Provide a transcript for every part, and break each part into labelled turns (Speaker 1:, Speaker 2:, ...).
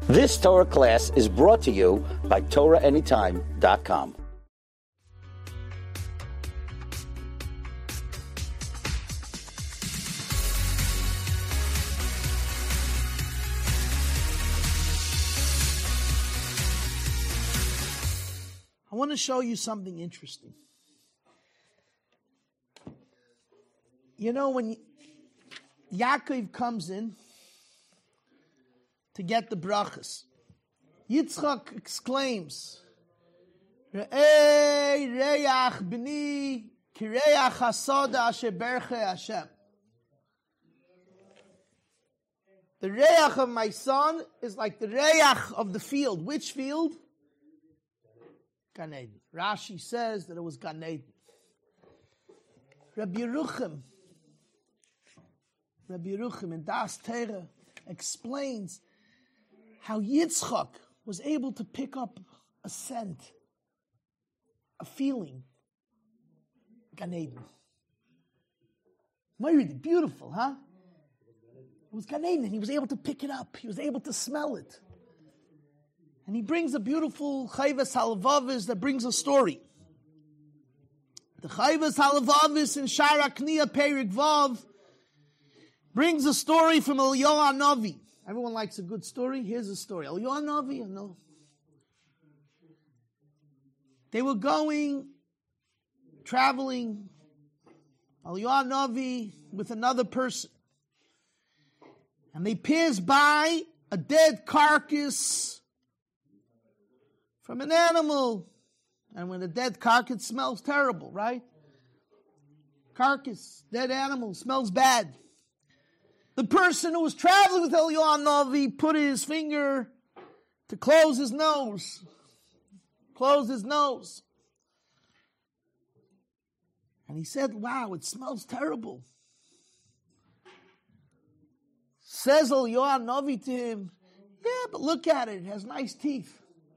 Speaker 1: This Torah class is brought to you by TorahAnytime.com.
Speaker 2: I want to show you something interesting. You know, when Yaakov comes in to get the brachas, Yitzchak exclaims, Re'ei re'ach b'ni kireach hasoda asher berche Hashem. The re'ach of my son is like the re'ach of the field. Which field? Gan Eden. Rashi says that it was Gan Eden. Rabbi Yerucham in Das Torah explains how Yitzchak was able to pick up a scent, a feeling. Gan Eden. Beautiful, huh? It was Gan Eden. He was able to pick it up. He was able to smell it. And he brings a beautiful Chayvas Halavavis that brings a story. The Chayvas Halavavis in Shara Kniya Perik Vav brings a story from Eliyahu Hanavi. Everyone likes a good story. Here's a story. Eliyahu Hanavi, no. They were traveling, Eliyahu Hanavi with another person. And they passed by a dead carcass from an animal. And when a dead carcass smells terrible, right? Carcass, dead animal, smells bad. The person who was traveling with Eliyahu Hanavi put his finger to close his nose. And he said, wow, it smells terrible. Says Eliyahu Hanavi to him, yeah, but look at it. It has nice teeth.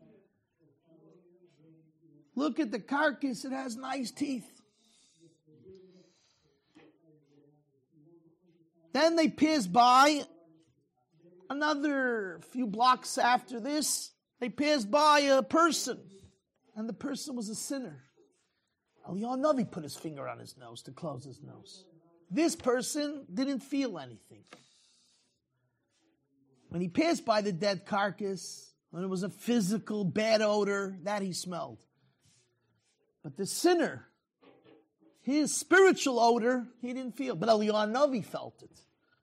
Speaker 2: Look at the carcass. It has nice teeth. Then they passed by another few blocks after this. They passed by a person. And the person was a sinner. Eliyahu Hanavi put his finger on his nose to close his nose. This person didn't feel anything. When he passed by the dead carcass, when it was a physical bad odor, that he smelled. But the sinner, his spiritual odor, he didn't feel. But Eliyahu Hanavi felt it.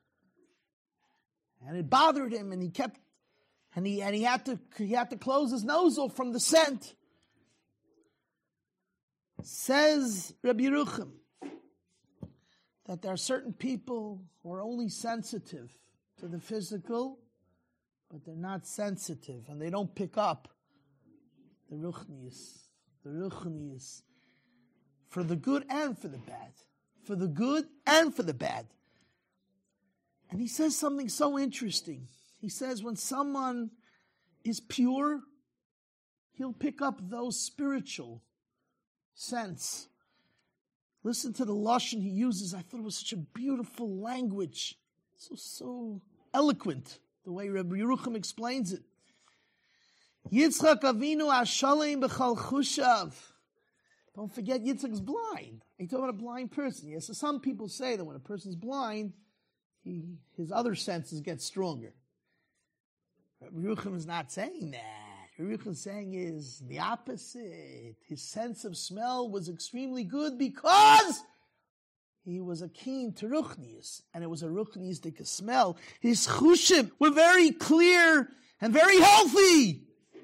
Speaker 2: And it bothered him, and he had to close his nose off from the scent. Says Rabbi Yerucham that there are certain people who are only sensitive to the physical, but they're not sensitive, and they don't pick up the ruchnius. The ruchnius, for the good and for the bad. For the good and for the bad. And he says something so interesting. He says when someone is pure, he'll pick up those spiritual scents. Listen to the lashon he uses. I thought it was such a beautiful language. So eloquent, the way Rabbi Yerucham explains it. Yitzchak Avinu Ashalim B'chal Chushav. Don't forget Yitzchak's blind. Are you talking about a blind person? Yes. So some people say that when a person's blind, his other senses get stronger. Rabbi Yerucham is not saying that. Rabbi Yerucham is saying is the opposite. His sense of smell was extremely good because he was a keen to ruchnius, and it was a ruchniistic smell. His chushim were very clear and very healthy.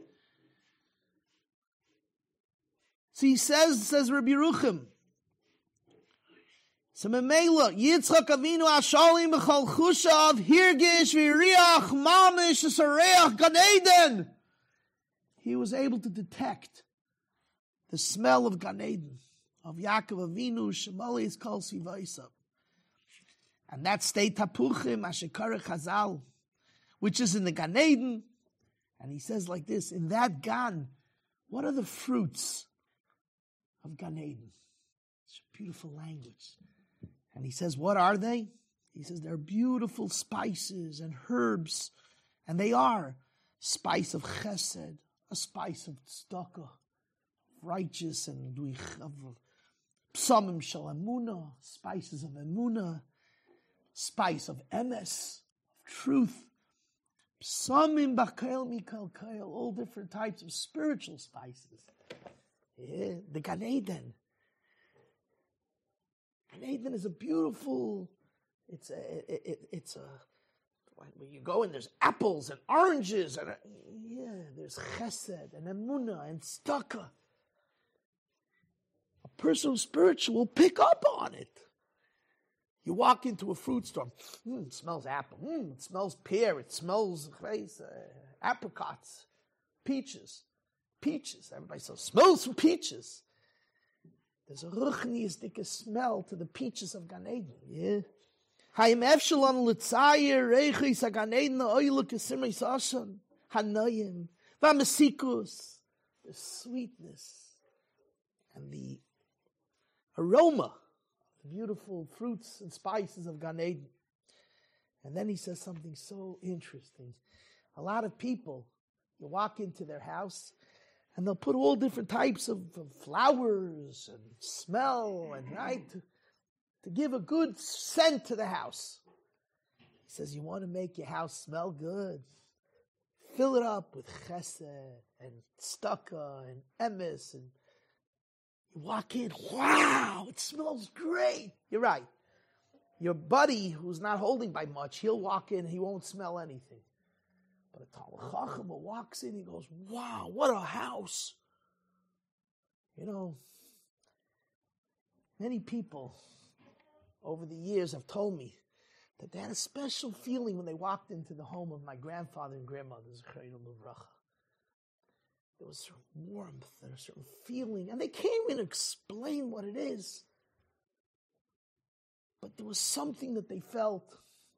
Speaker 2: So he says Rabbi Yerucham, so Memela, Yitzchak Avinu Ashalim B'chal Chushav, Hirgish V'Riach Mamish Sareach Gan Eden. He was able to detect the smell of Gan Eden, of Yaakov Avinu, Shemalis Kol Sivaisa. And that state Tapuchim, Ashekara Chazal, which is in the Gan Eden. And he says like this, in that Gan, what are the fruits of Gan Eden? It's a beautiful language. And he says, what are they? He says, they're beautiful spices and herbs. And they are. spice of chesed, a spice of tzedakah, righteous and of psamim shel emunah, spices of emunah, spice of emes, of truth. Psamim b'kail mikal kail, all different types of spiritual spices. Yeah, the Gan Eden. Gan Eden is a beautiful. It's a. When you go and there's apples and oranges and there's chesed and emunah and tzedakah. A person who's spiritual will pick up on it. You walk into a fruit store, it smells apple, it smells pear, it smells apricots, peaches. Everybody says, smells from peaches. There's a ruchniistic smell to the peaches of Gan Eden, yeah? Hayim efshalon l'tzayir reichis ha-Gan Eden ha'oilu k'simrei sashan hanayim v'amesikus, the sweetness and the aroma, the beautiful fruits and spices of Gan Eden. And then he says something so interesting. A lot of people, you walk into their house and they'll put all different types of flowers and smell and to give a good scent to the house. He says, you want to make your house smell good? Fill it up with chesed and tzedakah and emes. And you walk in, wow, it smells great. You're right. Your buddy who's not holding by much, he'll walk in, he won't smell anything. But a Talmid Chacham walks in, he goes, wow, what a house. You know, many people over the years have told me that they had a special feeling when they walked into the home of my grandfather and grandmother, Zechariah Livracha. There was a certain warmth and a certain feeling, and they can't even explain what it is. But there was something that they felt.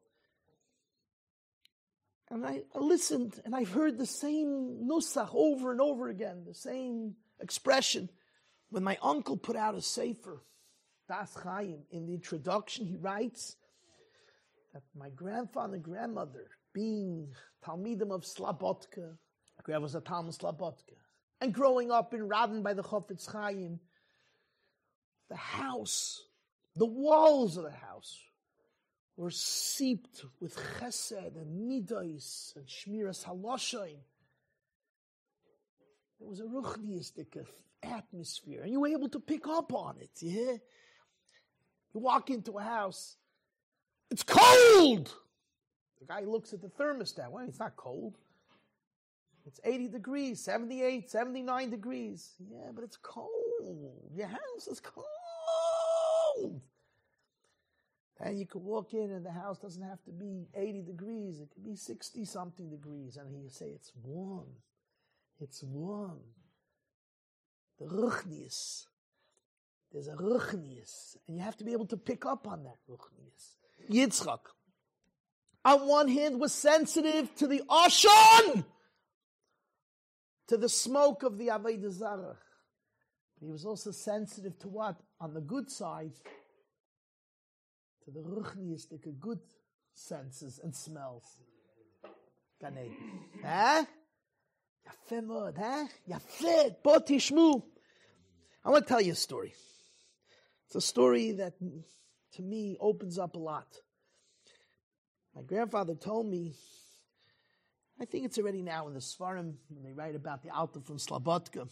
Speaker 2: And I listened, and I've heard the same nusach over and over again, the same expression. When my uncle put out a sefer, Das Chaim, in the introduction, he writes that my grandfather and grandmother, being Talmidim of Slabotka, my grandfather was a Talmid Slabotka, and growing up in Radin by the Chofetz Chaim, the house, the walls of the house, were seeped with chesed and midos and shmiras haloshain. There was a ruchniistic atmosphere, and you were able to pick up on it. Yeah, you walk into a house, it's cold. The guy looks at the thermostat. Well, it's not cold. It's 80 degrees, 78, 79 degrees. Yeah, but it's cold. Your house is cold. And you could walk in and the house doesn't have to be 80 degrees. It could be 60-something degrees. And he'll say, it's warm. It's warm. The ruchnius. There's a ruchnius. And you have to be able to pick up on that ruchnius. Yitzchak, on one hand, was sensitive to the ashon, to the smoke of the Avodah Zarah. But he was also sensitive to what? On the good side, to the ruchniistic, good senses and smells. Gan Eden. Huh? Yafeh mod, huh? Yafeh, bo tishmu. I want to tell you a story. It's a story that, to me, opens up a lot. My grandfather told me, I think it's already now in the Sfarim, when they write about the Alta from Slabotka,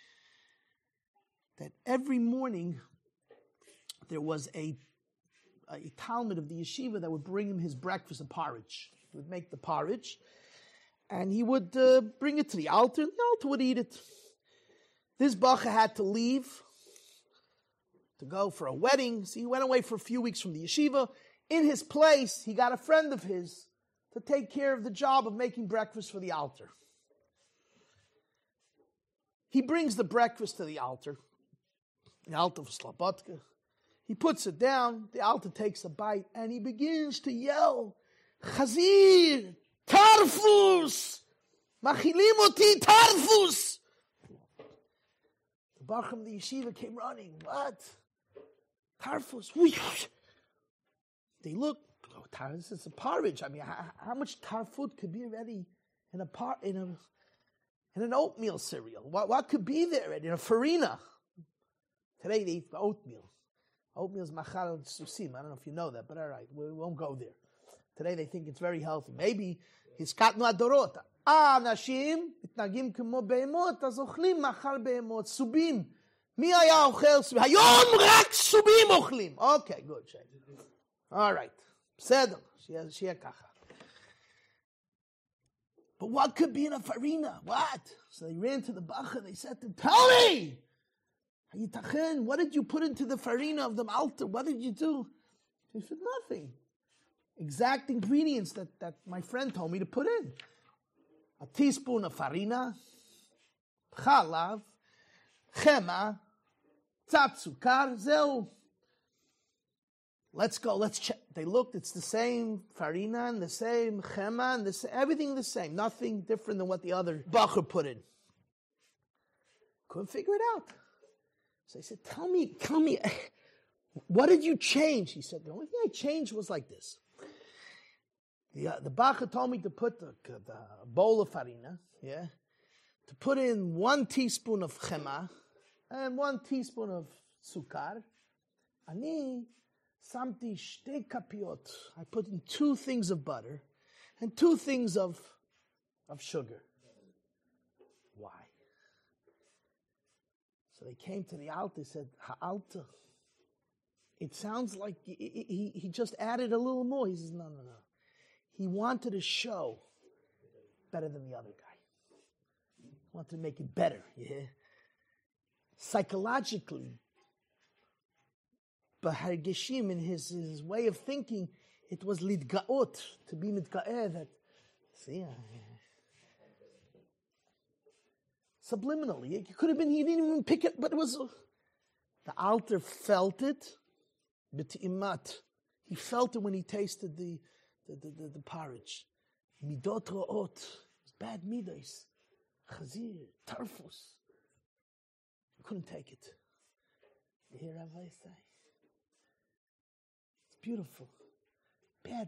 Speaker 2: that every morning there was a Talmud of the yeshiva that would bring him his breakfast of porridge. He would make the porridge, and he would bring it to the altar, and the altar would eat it. This bacha had to leave to go for a wedding, so he went away for a few weeks from the yeshiva. In his place, he got a friend of his to take care of the job of making breakfast for the altar. He brings the breakfast to the altar for Slabotka. He puts it down, the altar takes a bite, and he begins to yell, Chazir, Tarfus, Machilimoti, Tarfus. The Baruch from the yeshiva came running. What? Tarfus. They look, this is a porridge. I mean, how much tarfut could be already in an oatmeal cereal? What could be there in a farina? Today they eat oatmeal. Oatmeal is machal susim. I don't know if you know that, but all right, we won't go there. Today they think it's very healthy. Maybe hiskatnu adorot. Anashim mitnagim kemo behemot, אז אוכלים מאכל בהמות, סובים. מי היה אוכל סובים? היום רק סובים אוכלים. Okay, good. All right. בסדר. שיהיה ככה. But what could be in a farina? What? So they ran to the bacha. They said to him, tell me! What did you put into the farina of the altar? What did you do? He said, nothing. Exact ingredients that my friend told me to put in. A teaspoon of farina, chalav, chema, tzatzukar, zeu. Let's go, let's check. They looked, it's the same farina and the same chema and everything the same. Nothing different than what the other bacher put in. Couldn't figure it out. So I said, tell me, what did you change? He said, the only thing I changed was like this. The bacher told me to put the bowl of farina, to put in 1 teaspoon of chema and 1 teaspoon of sukar. Ani samti shte kapiot. I put in 2 things of butter and 2 things of sugar. Why? So they came to the altar, said, Ha'alta. It sounds like he just added a little more. He says, no. He wanted to show better than the other guy. He wanted to make it better. Yeah? Psychologically, B'hargeshim, in his way of thinking, it was lidgaot, to be mitga'eh, that, see, subliminally. It could have been, he didn't even pick it, but it was, the altar felt it, b'ti'imat. He felt it when he tasted the porridge. Midot ro'ot, bad midos, chazir, tarfus. Couldn't take it. You hear Rabbi say? It's beautiful. Bad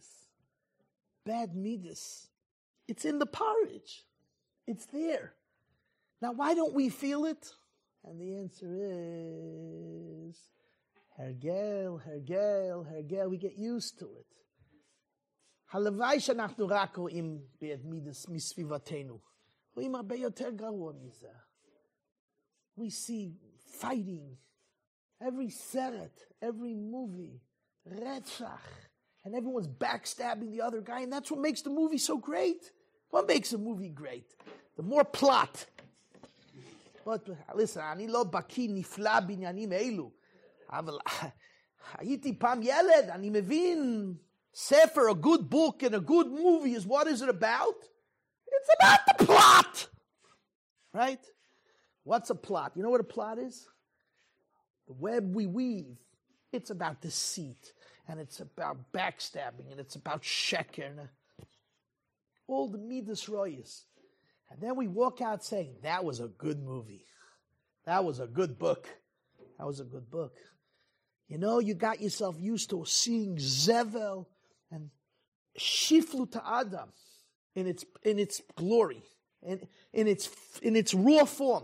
Speaker 2: midas. It's in the porridge. It's there. Now, why don't we feel it? And the answer is hergel. We get used to it. Halavai she'anachnu rak ro'im bad midas misvivatenu. Ro'im harbe yoter garua mizeh. We see fighting, every seret, every movie, retzach, and everyone's backstabbing the other guy, and that's what makes the movie so great. What makes a movie great? The more plot. But listen, אני לא בקיא נפלא בעניינים אלו, אבל הייתי פעם ילד, אני מבין, sefer, a good book and a good movie is, what is it about? It's about the plot, right? What's a plot? You know what a plot is? The web we weave. It's about deceit, and it's about backstabbing, and it's about sheker, and all the midas royas. And then we walk out saying, that was a good movie. That was a good book. That was a good book. You know, you got yourself used to seeing Zevel and Shiflu Adam in its glory, in its raw form.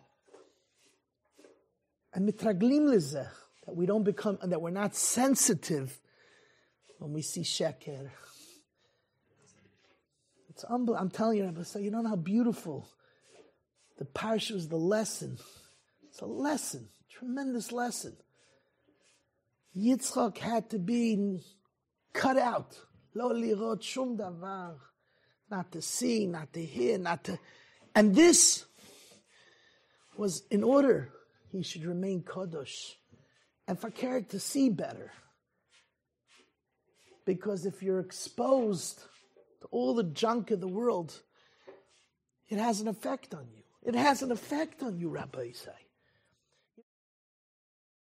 Speaker 2: And mitraglim lezeh, that we don't become, and that we're not sensitive when we see sheker. It's unbelievable. I'm telling you, Rabbi, so you don't know how beautiful the parsha is, the lesson. It's a lesson, tremendous lesson. Yitzchak had to be cut out. Lo lirot shum davar. Not to see, not to hear, not to... And this was in order he should remain kadosh, and for Kerek to see better. Because if you're exposed to all the junk of the world, it has an effect on you. It has an effect on you, Rabbi say.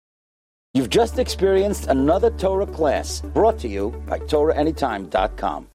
Speaker 1: You've just experienced another Torah class brought to you by TorahAnytime.com.